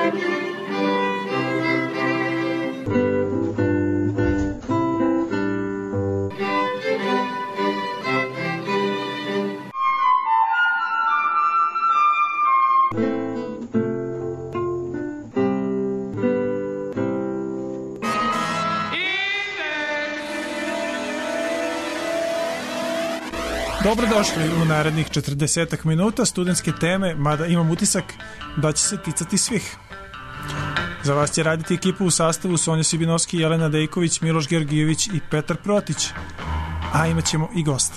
Dobrodošli u narednih 40 minuta studentske teme, mada imam utisak da će se ticati svih. Za vas će raditi ekipu u sastavu Sonja Sibinovski, Jelena Dejković, Miloš Georgijević i Petar Protić, a imat ćemo i goste.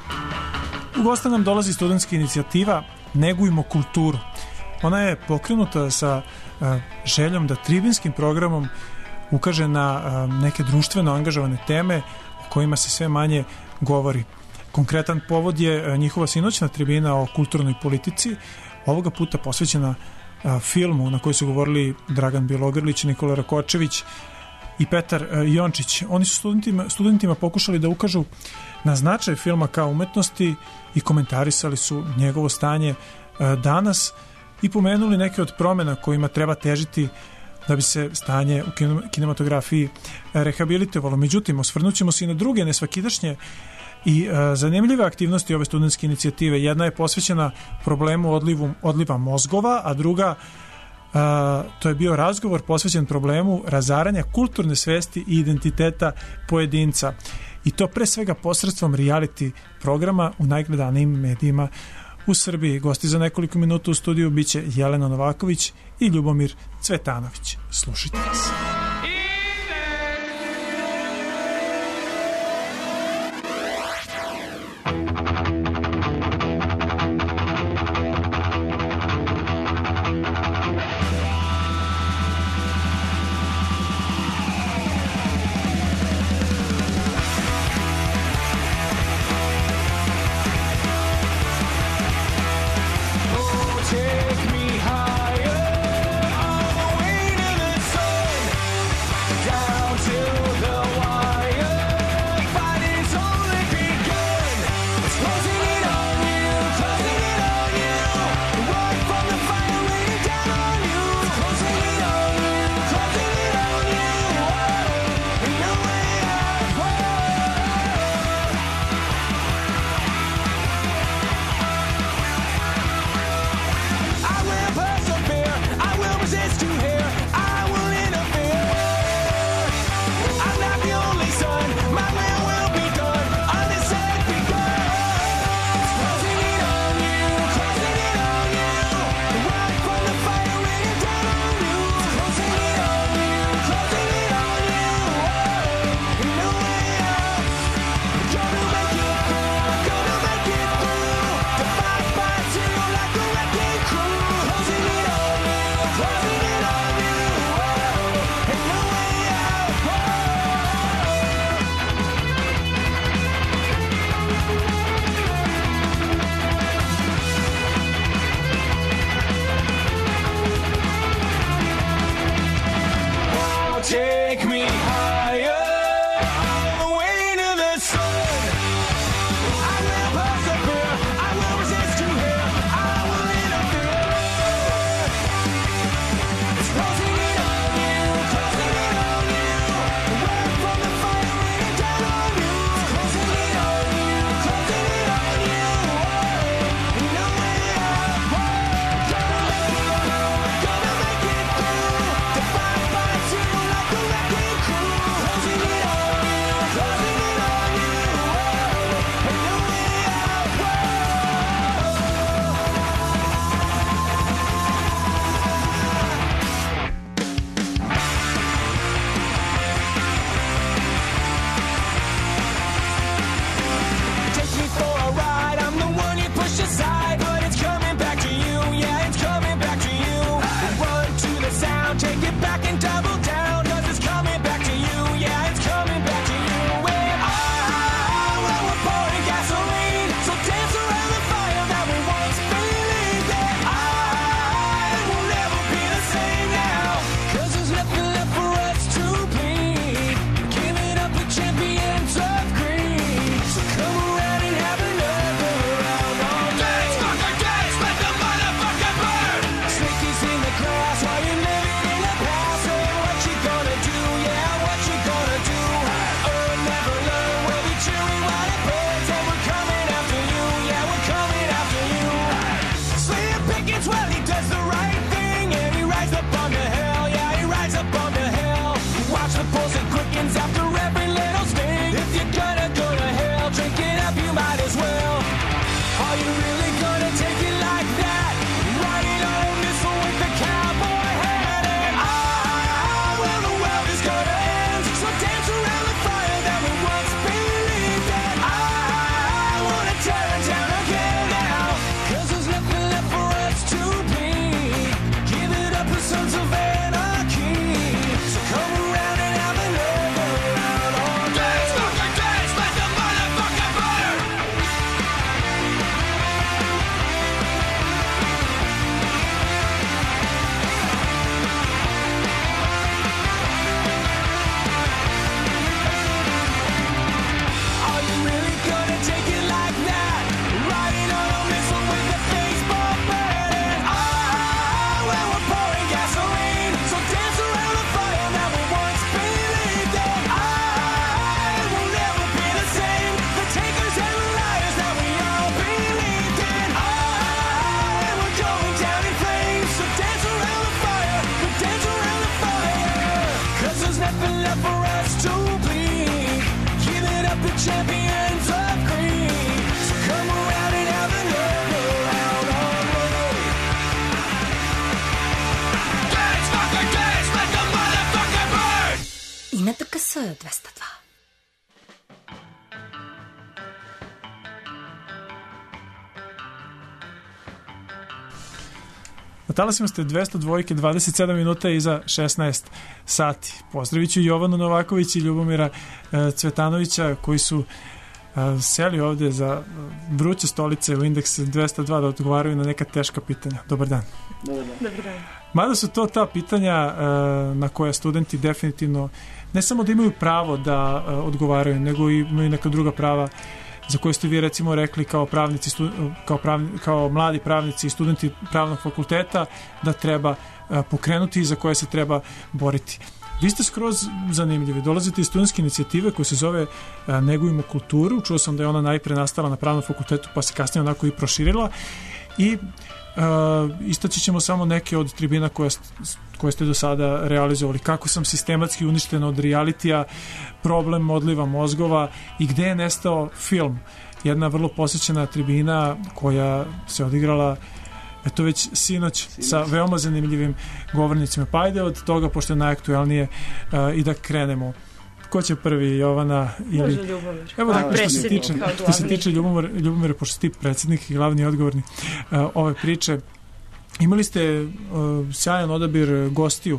U gosta nam dolazi studentska inicijativa Negujmo kulturu. Ona je pokrenuta sa željom da tribinskim programom ukaže na neke društveno angažovane teme o kojima se sve manje govori. Konkretan povod je njihova sinoćna tribina o kulturnoj politici, ovoga puta posvećena filmu na koji su govorili Dragan Bjelogrlić, Nikola Rakočević i Petar Jončić. Oni su studentima pokušali da ukažu na značaj filma kao umetnosti i komentarisali su njegovo stanje danas i pomenuli neke od promjena kojima treba težiti da bi se stanje u kinematografiji rehabilitovalo. Međutim, osvrnućemo se i na druge nesvakidašnje i zanimljive aktivnosti ove studentske inicijative. Jedna je posvećena problemu odliva mozgova, a druga to je bio razgovor posvećen problemu razaranja kulturne svesti i identiteta pojedinca. I to pre svega posredstvom reality programa u najgledanijim medijima u Srbiji. Gosti za nekoliko minuta u studiju biće Jelena Novaković i Ljubomir Cvetanović. Slušajte nas. Take me higher, all the way to the sun. 202. Na talasima ste 202, 27 minuta iza 16 sati. Pozdravit ću Jovanu Novaković i Ljubomira Cvetanovića koji su seli ovde za vruće stolice u Indeks 202 da odgovaraju na neka teška pitanja. Dobar dan. Dobar dan. Mada su to ta pitanja na koja studenti definitivno ne samo da imaju pravo da odgovaraju, nego i imaju neka druga prava za koje ste vi recimo rekli kao pravnici, kao mladi pravnici i studenti pravnog fakulteta da treba pokrenuti i za koje se treba boriti. Vi ste skroz zanimljivi. Dolazite iz studentske inicijative koja se zove Negujmo kulturu. Čuo sam da je ona najpre nastala na pravnom fakultetu pa se kasnije onako i proširila i istaći ćemo samo neke od tribina koje ste do sada realizovali. Kako sam sistematski uništen od realitija, problem odliva mozgova i gde je nestao film. Jedna vrlo posjećena tribina koja se odigrala eto već sinoć sa veoma zanimljivim govornicima. Pa ajde od toga, pošto je najaktuelnije, i da krenemo. Ko će prvi, Jovana ili... Može Ljubomir. Evo dakle, što se tiče Ljubomira, pošto si ti predsjednik i glavni odgovorni ove priče, imali ste sjajan odabir gostiju.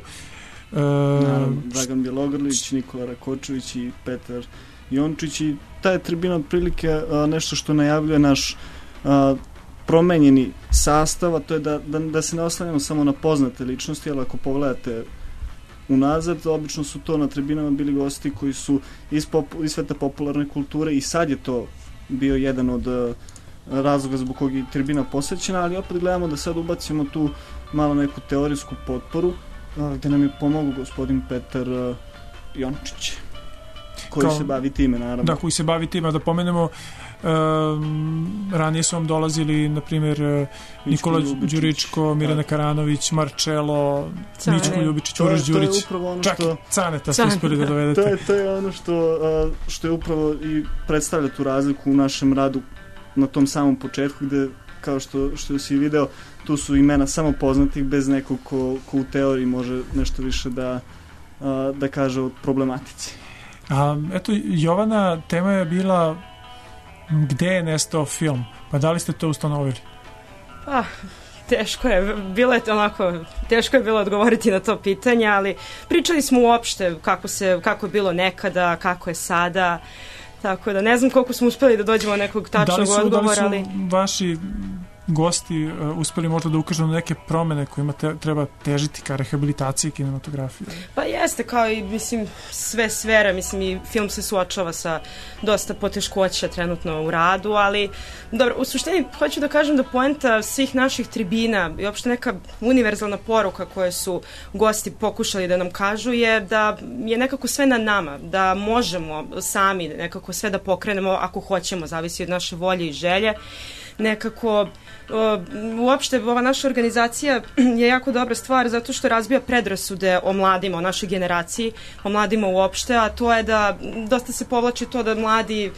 Dragan Bjelogrlić, Nikola Rakočević i Petar Jončić, i ta je tribina otprilike nešto što najavljuje naš promenjeni sastav, a to je da se ne oslanjamo samo na poznate ličnosti, ali ako pogledate unazad, obično su to na tribinama bili gosti koji su iz sveta popularne kulture i sad je to bio jedan od razloga zbog kog je tribina posvećena, ali opet gledamo da sad ubacimo tu malo neku teorijsku potporu gde nam je pomogao gospodin Petar Jončić koji se bavi time, naravno. Da, koji se bavi time, da pomenemo ranije su vam dolazili na primjer Nikola Đuričko, Mirjana Karanović, Marčelo, Mićko Ljubičić, Uroš Đurić, čak i Caneta ste uspeli da dovedete. To je ono što je upravo i predstavlja tu razliku u našem radu na tom samom početku, gde kao što si video, tu su imena samo poznatih bez nekog ko u teoriji može nešto više da kaže o problematici. Eto, Jovana, tema je bila gde je nestao film, pa da li ste to ustanovili? Teško je bilo odgovoriti na to pitanje, ali pričali smo uopšte kako je bilo nekada, kako je sada, tako da ne znam koliko smo uspeli da dođemo nekog tačnog odgovora. Da li su vaši gosti uspeli možda da ukažu na neke promene kojima treba težiti ka rehabilitaciji kinematografije? Pa jeste, kao i sve sfere, i film se suočava sa dosta poteškoća trenutno u radu, ali dobro, u suštini hoću da kažem da poenta svih naših tribina i uopšte neka univerzalna poruka koje su gosti pokušali da nam kažu je da je nekako sve na nama, da možemo sami nekako sve da pokrenemo ako hoćemo, zavisi od naše volje i želje. Nekako uopšte ova naša organizacija je jako dobra stvar zato što razbija predrasude o mladima, o našoj generaciji, o mladima uopšte, a to je da dosta se povlači to da mladi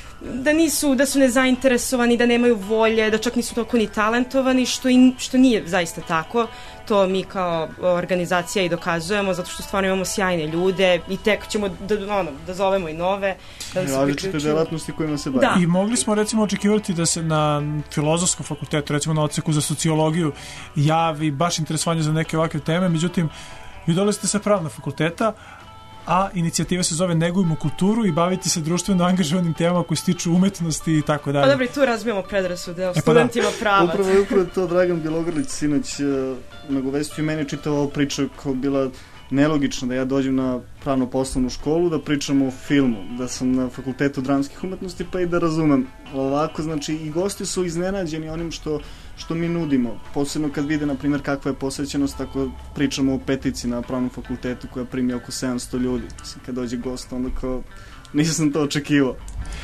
da su nezainteresovani, da nemaju volje, da čak nisu toliko ni talentovani, što nije zaista tako. To mi kao organizacija i dokazujemo, zato što stvarno imamo sjajne ljude i tek ćemo da zovemo i nove. Različite delatnosti kojima se bavi. Da. I mogli smo recimo očekivati da se na filozofskom fakultetu, recimo na odseku za sociologiju, javi baš interesovanje za neke ovakve teme, međutim, vi dolazite sa pravnog fakulteta, a inicijativa se zove Negujmo kulturu i baviti se društveno angažovanim temama koji se tiču umetnosti i tako dalje. Pa dobro, i tu razbijamo predrasude o studentima prava. Upravo to Dragan Bjelogrlić sinoć nagovestio i meni čitava ova priča kao bila nelogično da ja dođem na pravno-poslovnu školu, da pričam o filmu, da sam na fakultetu dramskih umetnosti pa i da razumem. Ovako, znači i gosti su iznenađeni onim što mi nudimo, posebno kad vide, na primjer, kakva je posvećenost ako pričamo o petici na pravnom fakultetu koja primi oko 700 ljudi. Kad dođe gost, onda kao nisam to očekivao.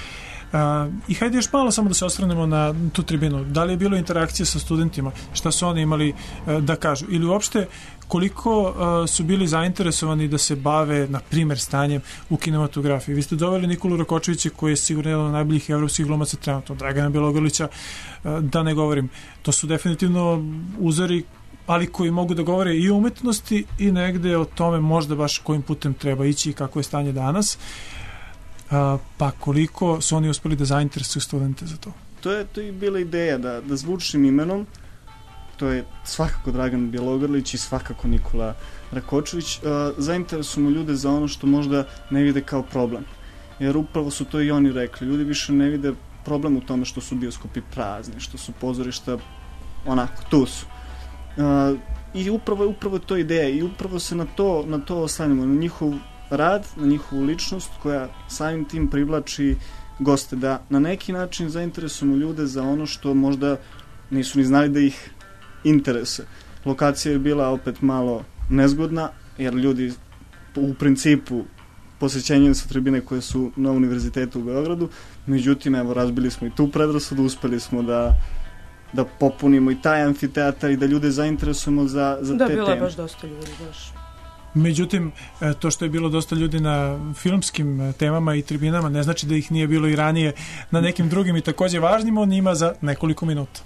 I hajde još malo samo da se osvrnemo na tu tribinu. Da li je bilo interakcije sa studentima? Šta su oni imali da kažu? Ili uopšte koliko su bili zainteresovani da se bave, na primjer, stanjem u kinematografiji? Vi ste doveli Nikolu Rakočevića koji je sigurno jedan od najboljih evropskih glumaca trenutno, Dragana Bjelogrlića, da ne govorim. To su definitivno uzori ali koji mogu da govore i o umetnosti i negde o tome možda baš kojim putem treba ići i kako je stanje danas. Pa koliko su oni uspeli da zainteresuju studente za to? To je bila ideja da zvučnim imenom, to je svakako Dragan Bjelogrlić i svakako Nikola Rakočević, zainteresujemo ljude za ono što možda ne vide kao problem. Jer upravo su to i oni rekli. Ljudi više ne vide problem u tome što su bioskopi prazni, što su pozorišta onako, tu su. I upravo je to ideja i upravo se na to oslanjamo, na njihov rad, na njihovu ličnost koja samim tim privlači goste, da na neki način zainteresujemo ljude za ono što možda nisu ni znali da ih interese. Lokacija je bila opet malo nezgodna, jer ljudi u principu posjećenjem su tribine koje su na univerzitetu u Beogradu, međutim, evo, razbili smo i tu predrasudu, uspeli smo da popunimo i taj amfiteatar i da ljude zainteresujemo za te teme. Da, bilo je baš dosta ljudi, baš. Međutim, to što je bilo dosta ljudi na filmskim temama i tribinama ne znači da ih nije bilo i ranije na nekim drugim i takođe važnim, on ima za nekoliko minuta.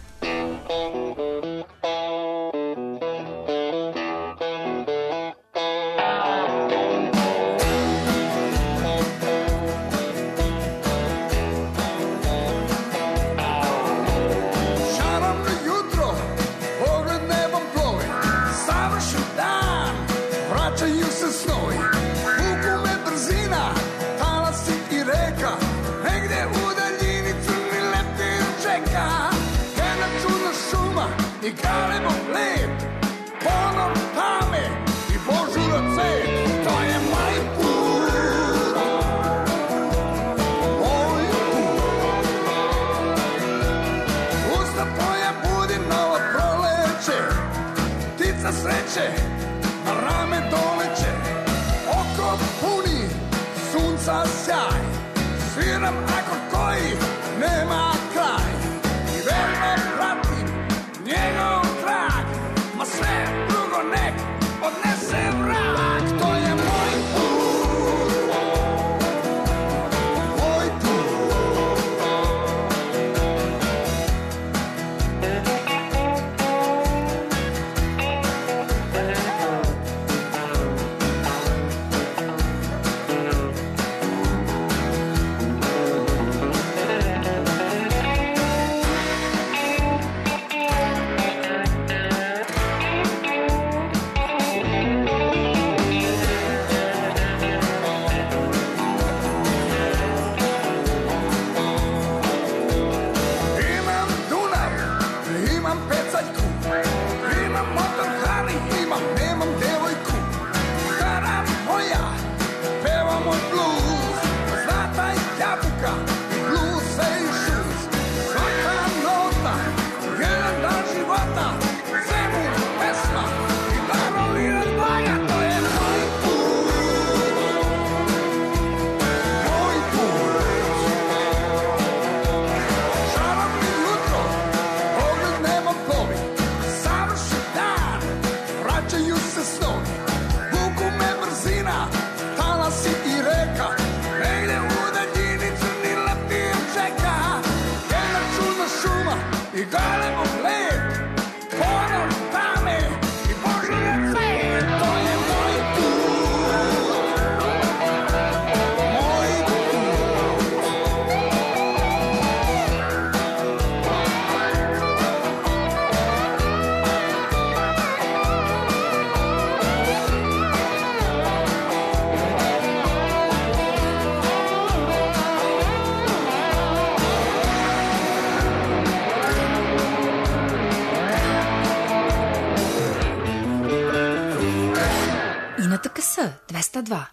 ТКС 202.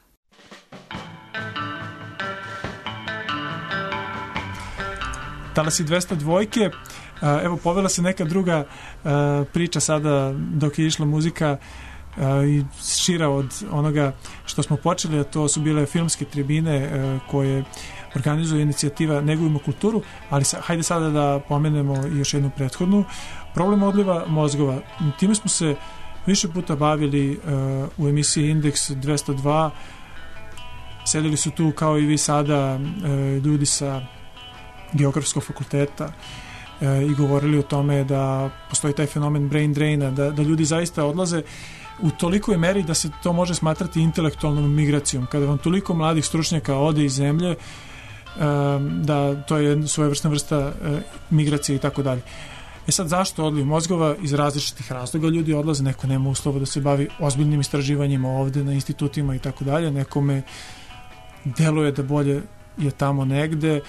Talasi 202. Evo, povela se neka druga priča sada dok je išla muzika i šira od onoga što smo počeli, a to su bile filmske tribine koje organizuje inicijativa Negujmo kulturu, ali hajde sada da pomenemo još jednu prethodnu. Problem odliva mozgova. Time smo se više puta bavili u emisiji Indeks 202. Sedeli su tu kao i vi sada ljudi sa Geografskog fakulteta, i govorili o tome da postoji taj fenomen brain draina, da ljudi zaista odlaze u tolikoj meri da se to može smatrati intelektualnom migracijom. Kada vam toliko mladih stručnjaka ode iz zemlje, da to je svojevrsna vrsta migracije i tako dalje. Sad, zašto odliv mozgova? Iz različitih razloga ljudi odlaze, neko nema uslova da se bavi ozbiljnim istraživanjima ovde na institutima i tako dalje, nekome deluje da bolje je tamo negde.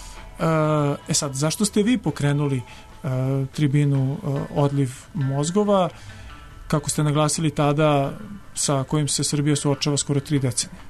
Sad, zašto ste vi pokrenuli tribinu odliv mozgova, kako ste naglasili tada, sa kojim se Srbija suočava skoro 3 decenije?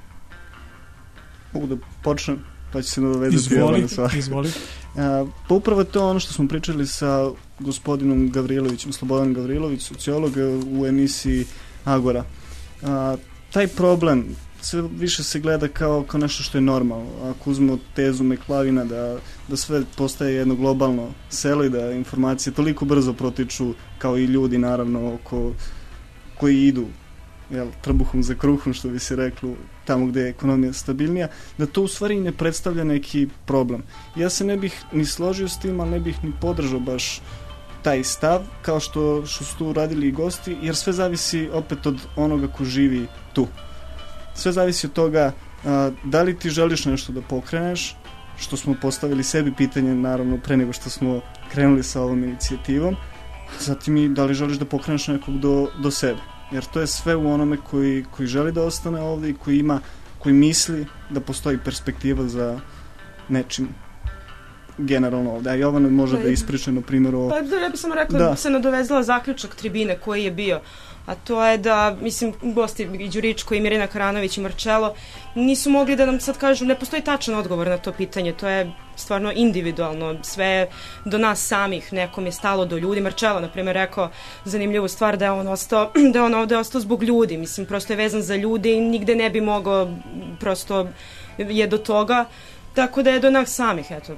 Mogu da počnem, pa će se nadovezati. Izvoli. Pa upravo to ono što smo pričali sa gospodinom Gavrilovićem, Slobodan Gavrilović, sociolog u emisiji Agora. Taj problem sve više se gleda kao nešto što je normalno. Ako uzmemo tezu Meklavina da sve postaje jedno globalno selo i da informacije toliko brzo protiču, kao i ljudi naravno koji idu trbuhom za kruhom, što bi se reklo, tamo gde je ekonomija stabilnija, da to u stvari ne predstavlja neki problem. Ja se ne bih ni složio s tim, ali ne bih ni podržao baš taj stav, kao što su tu radili i gosti, jer sve zavisi opet od onoga ko živi tu. Sve zavisi od toga da li ti želiš nešto da pokreneš, što smo postavili sebi pitanje, naravno, pre nego što smo krenuli sa ovom inicijativom, zatim i da li želiš da pokreneš nekog do sebe. Jer to je sve u onome koji želi da ostane ovde i koji misli da postoji perspektiva za nečim generalno ovde. A Jovana može da ispriča na primjer o... Pa ja bih samo rekla da se nadovezala zaključak tribine koji je bio, a to je da, mislim, gosti i Đuričko i Mirjana Karanović i Marčelo nisu mogli da nam sad kažu, ne postoji tačan odgovor na to pitanje, to je stvarno individualno, sve do nas samih, nekom je stalo do ljudi. Marčelo, na primjer, rekao zanimljivu stvar da je on ovde ostao zbog ljudi, mislim, prosto je vezan za ljude i nigde ne bi mogao, prosto je do toga, tako da je do nas samih, eto,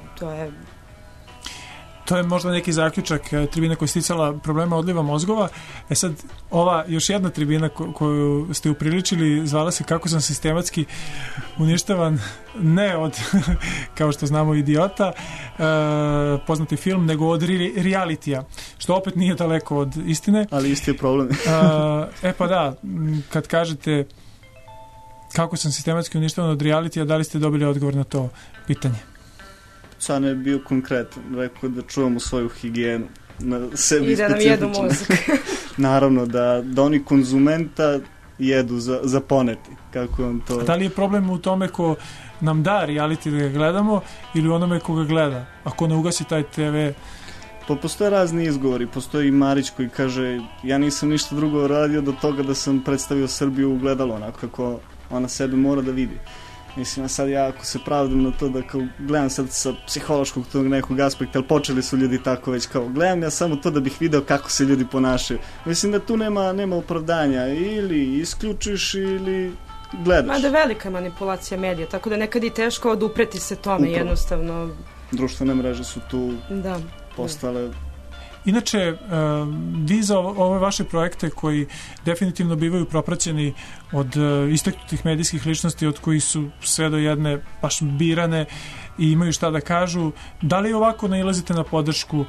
To je možda neki zaključak tribine koja je sticala problema odliva mozgova. Sad, ova još jedna tribina koju ste upriličili zvala se Kako sam sistematski uništavan, ne od, kao što znamo, Idiota, poznati film, nego od realitija, što opet nije daleko od istine. Ali isti je problem. Pa da, kad kažete kako sam sistematski uništavan od realitija, da li ste dobili odgovor na to pitanje? Sad je bio konkretan, rekao da čuvamo svoju higijenu na sebi i da nam jedu mozak. Naravno, da oni konzumenta jedu za poneti. Kako on to... Da li je problem u tome ko nam da reality da ga gledamo ili onome ko ga gleda? Ako ne ugasi taj TV... Pa postoje razni izgovori. Postoji i Marić koji kaže ja nisam ništa drugo radio do toga da sam predstavio Srbiju u gledalo, onako kako ona sebe mora da vidi. Mislim, sad ja ako se pravdam na to da kao gledam sad sa psihološkog tog nekog aspekta, ali počeli su ljudi tako već kao gledam ja samo to da bih video kako se ljudi ponašaju. Mislim da tu nema opravdanja, ili isključiš ili gledaš. Mada velika manipulacija medija, tako da nekad i teško odupreti se tome. Upravo. Jednostavno. Društvene mreže su tu postale... Inače, vi za ove vaše projekte koji definitivno bivaju propraćeni od istaknutih medijskih ličnosti od kojih su sve do jedne baš birane i imaju šta da kažu, da li ovako nailazite na podršku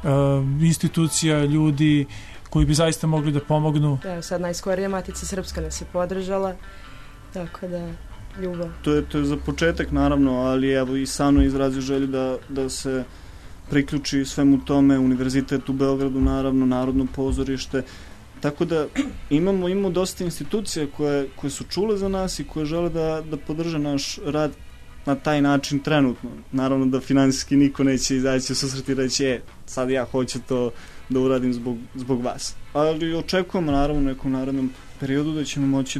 institucija, ljudi koji bi zaista mogli da pomognu? Da, sad najskorija Matica Srpska nas je podržala, tako da ljubav. To je za početak naravno, ali evo i Sano izrazio želju da se priključi svemu tome, Univerzitet u Beogradu naravno, Narodno pozorište, tako da imamo dosta institucija koje su čule za nas i koje žele da podrže naš rad na taj način trenutno. Naravno da finansijski niko neće izaći u susret i reći sad ja hoću to da uradim zbog vas. Ali očekujemo naravno u nekom narednom periodu da ćemo moći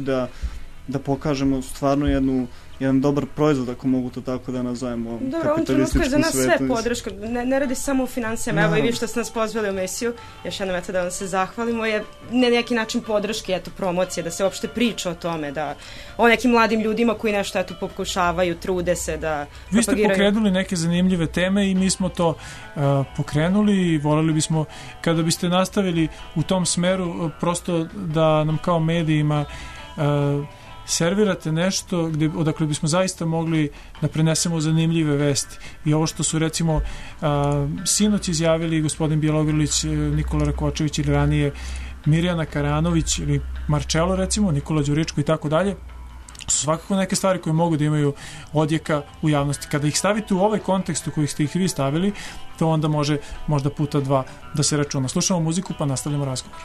da pokažemo stvarno jedan dobar proizvod, ako mogu to tako da nazovemo, kapitalističkom svetu. Dobro, on trenutku je za nas sve podrška, ne radi samo u financijama, evo i vi što ste nas pozvali u emisiju, još jednom da vam se zahvalimo, je na neki način podrške, promocije, da se uopšte priča o tome, o nekim mladim ljudima koji nešto pokušavaju, trude se da propagiraju. Vi ste pokrenuli neke zanimljive teme i mi smo to pokrenuli i voljeli bismo, kada biste nastavili u tom smeru, prosto da nam kao medijima servirate nešto odakle bismo zaista mogli da prenesemo zanimljive vesti. I ovo što su recimo sinoć izjavili gospodin Bjelogrlić, Nikola Rakočević ili ranije Mirjana Karanović ili Marčelo recimo, Nikola Đuričko i tako dalje, su svakako neke stvari koje mogu da imaju odjeka u javnosti. Kada ih stavite u ovaj kontekst u kojih ste ih vi stavili, to onda može možda puta 2 da se računa. Slušamo muziku pa nastavljamo razgovor.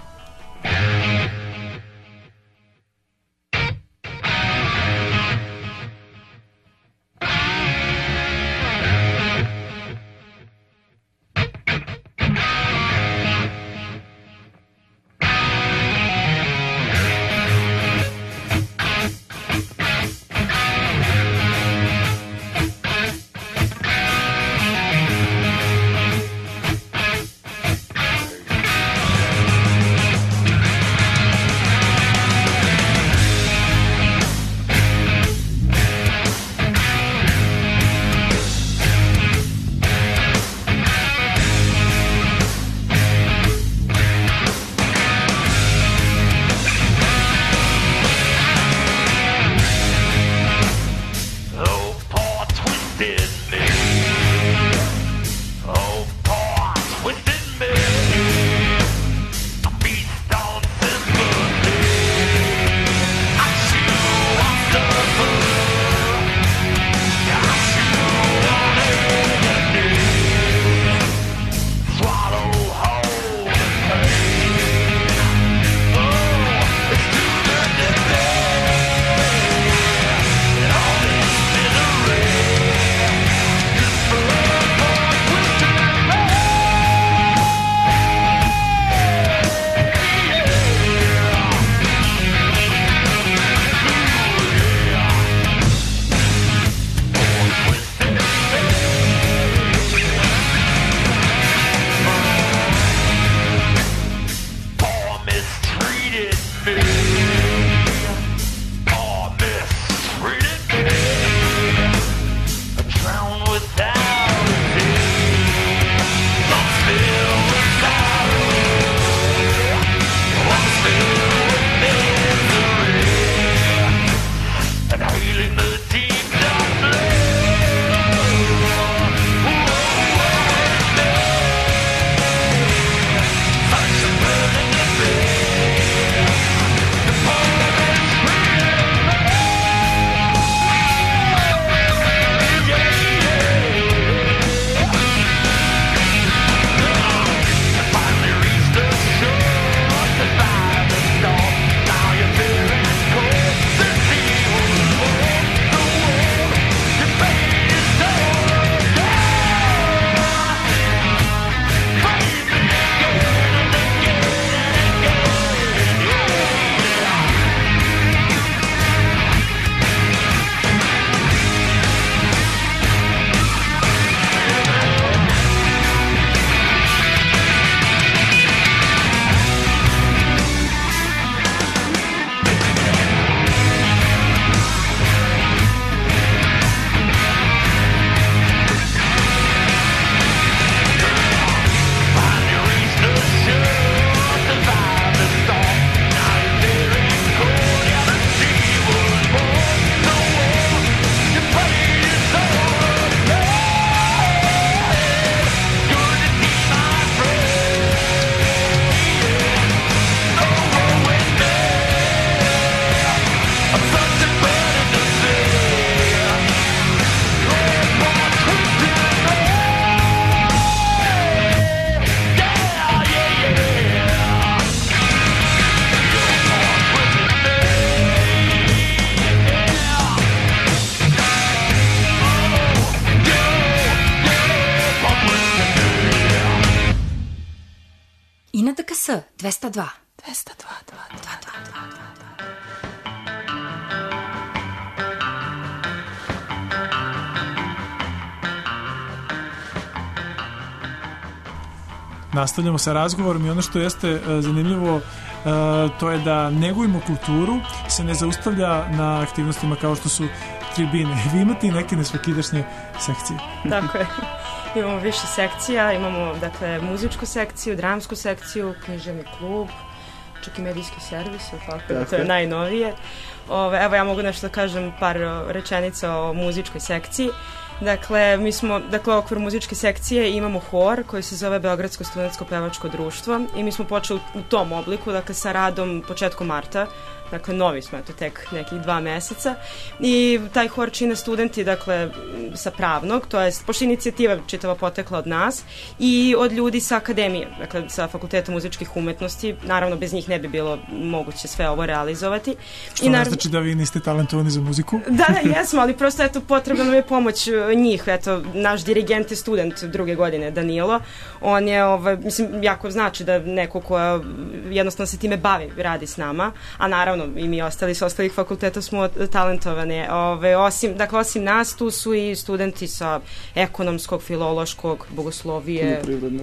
ДКС 202. Nastavljamo sa razgovorom i ono što jeste zanimljivo to je da negujemo kulturu, se ne zaustavlja na aktivnostima kao što su tribine. Vi imate i neke nesvakidašnje sekcije. Tako je. Imamo više sekcija, imamo dakle muzičku sekciju, dramsku sekciju, književni klub, čak i medijski servis, tako, to je najnovije. Evo ja mogu nešto da kažem, par rečenica o muzičkoj sekciji. Dakle, u okviru muzičke sekcije imamo hor koji se zove Beogradsko studentsko pevačko društvo i mi smo počeli u tom obliku, dakle, sa radom početkom marta. Dakle, novi smo, tek nekih 2 meseca i taj hor čine studenti, dakle, sa pravnog, to je, pošto inicijativa čitava potekla od nas i od ljudi sa akademije, dakle, sa Fakulteta muzičkih umetnosti, naravno, bez njih ne bi bilo moguće sve ovo realizovati. Što ne znači da vi niste talentovani za muziku? Da, jesmo, ali prosto, potrebna nam je pomoć njih, naš dirigent je student 2. godine, Danilo, on je, jako znači da neko ko jednostavno se time bavi, radi s nama, a naravno, i mi ostali sa ostalih fakulteta smo talentovane. Osim nas, tu su i studenti sa ekonomskog, filološkog, bogoslovije,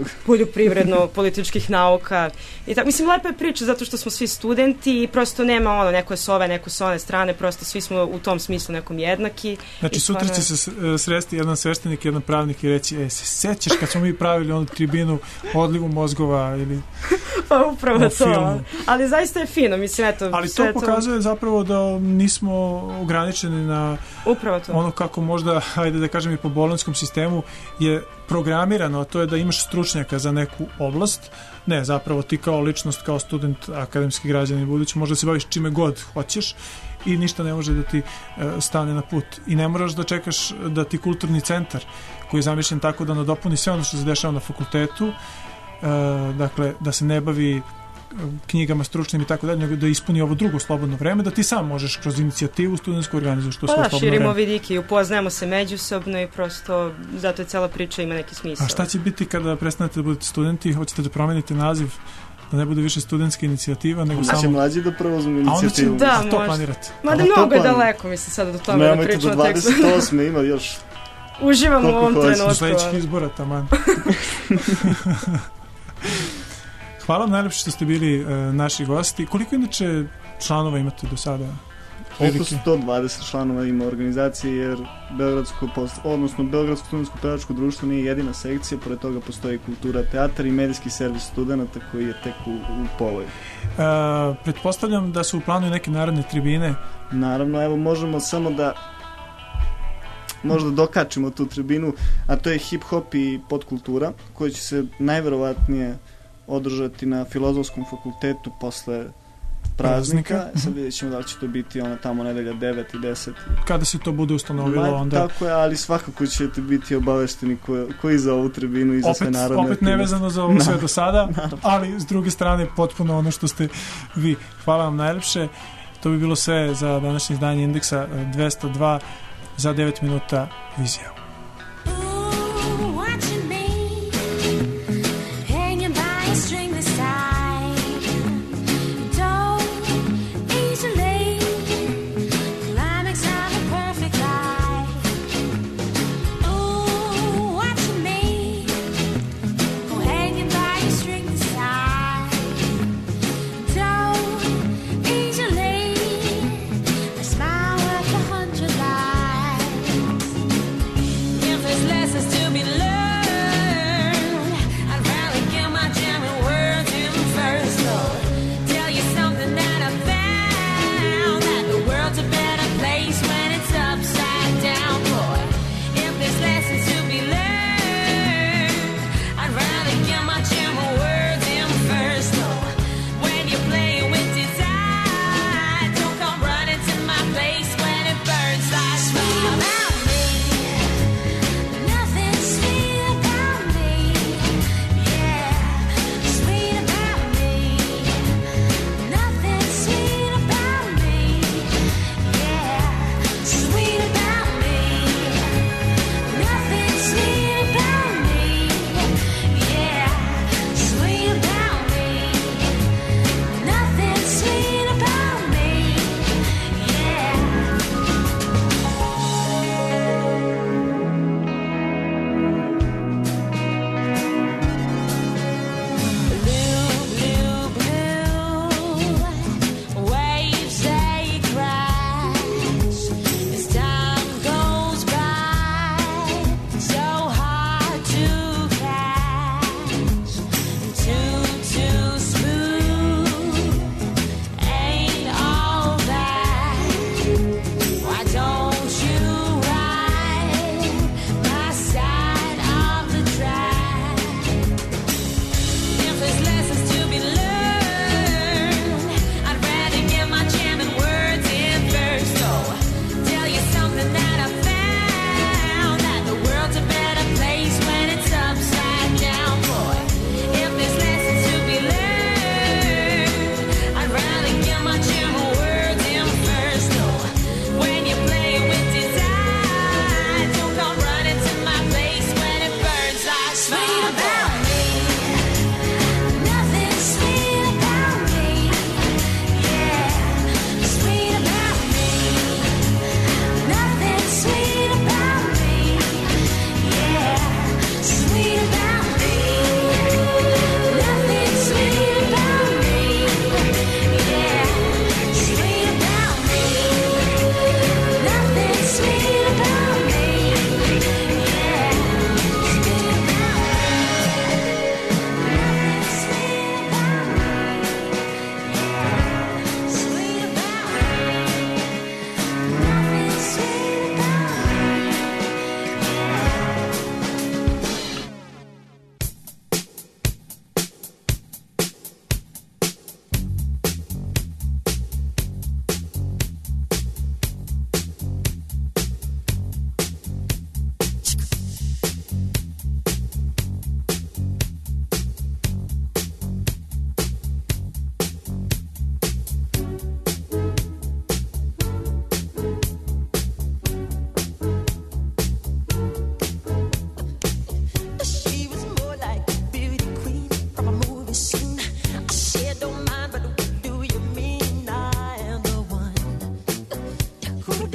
poljoprivredno-političkih nauka. I tako, lepa je priča zato što smo svi studenti i prosto nema neko je s ove, neko s one strane, prosto svi smo u tom smislu nekom jednaki. Znači, sutra će se sresti jedan sveštenik, jedan pravnik i reći, se sećaš kad smo mi pravili onu tribinu odlivu mozgova ili pa upravo to. Ali zaista je fino, ali to pokazuje zapravo da nismo ograničeni na ono kako možda, hajde da kažem i po bolonjskom sistemu je programirano, a to je da imaš stručnjaka za neku oblast. Ne, zapravo ti kao ličnost, kao student, akademski građanin budući, možda se baviš čime god hoćeš i ništa ne može da ti stane na put. I ne moraš da čekaš da ti kulturni centar koji je zamišljen tako da nadopuni sve ono što se dešava na fakultetu, dakle, da se ne bavi knjigama stručnim i tako dalje, nego da ispuni ovo drugo slobodno vreme, da ti sam možeš kroz inicijativu studentsku organizuješ to svoje slobodno vreme. Širimo vidike i upoznajemo se međusobno i prosto zato je cela priča ima neki smisao. A šta će biti kada prestanete da budete studenti, hoćete da promenite naziv, da ne bude više studentska inicijativa, nego samo... Naši mlađi da preuzmu inicijativu. Da, to planirate. Mada mnogo je daleko, mislim, sada do toga da pričamo o tekstu. Nemojte do 28. ima još... Uživamo u ovom trenutku. Sledećih izbora, taman. Hvala vam najlepše što ste bili naši gosti. Koliko inače članova imate do sada? Oko 120 članova ima organizacije, jer Beogradsko studentsko pevačko društvo nije jedina sekcija, pored toga postoji kultura, teatar i medijski servis studenta koji je tek u povoju. Pretpostavljam da su u planu neke naredne tribine. Naravno, evo možemo samo da možda dokačimo tu tribinu, a to je hip-hop i podkultura, koja će se najverovatnije održati na Filozofskom fakultetu posle praznika. Sad vidjet ćemo da li će to biti tamo nedelja 9 i 10. Kada se to bude ustanovilo onda... Tako je, ali svakako ćete biti obavešteni koji za ovu tribinu i za sve narodne. Opet nevezano za ovo sve do sada, ali s druge strane potpuno ono što ste vi. Hvala vam najlepše. To bi bilo sve za današnje izdanje Indeksa 202 za 9 minuta vizija.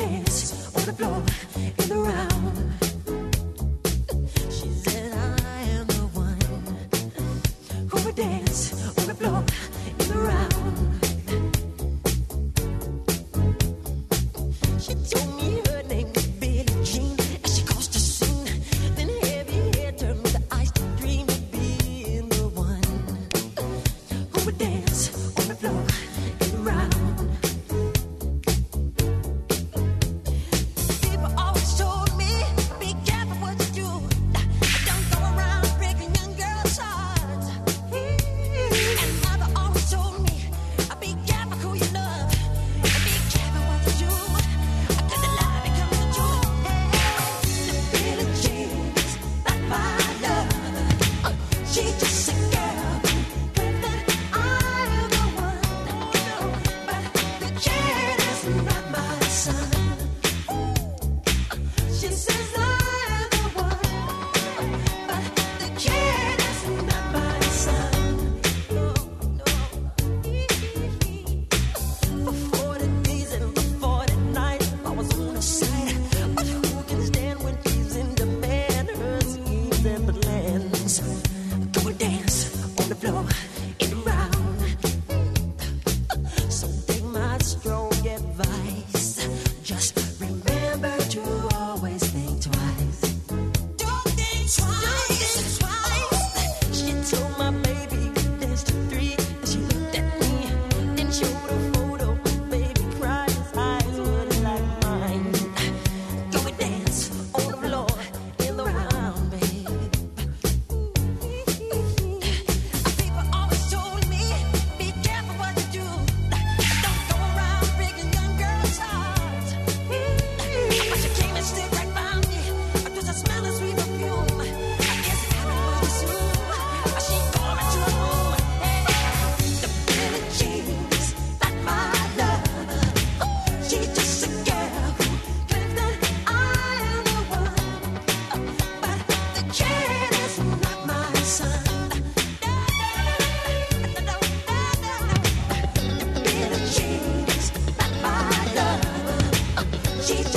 She's